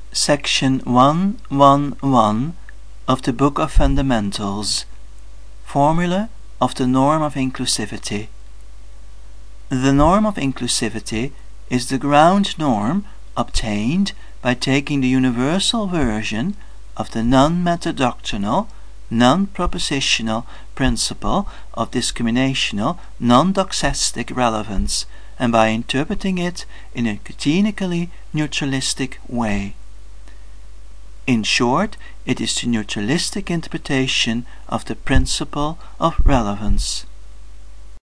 Section 111 of the Book of Fundamentals. Formula of the norm of inclusivity. The norm of inclusivity is the ground norm obtained by taking the universal version of the non-metadoctrinal, non-propositional principle of discriminational, non-doxastic relevance and by interpreting it in a critically neutralistic way. In short, it is the neutralistic interpretation of the principle of relevance.